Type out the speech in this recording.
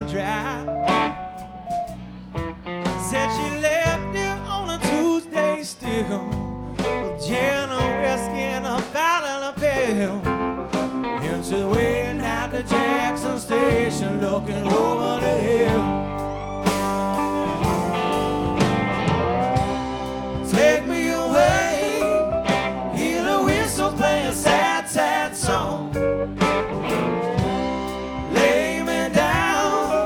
drive. Said she left you on a Tuesday still, with gin, a whiskey, and a bottle of pill. And she's waiting at the Jackson station, looking over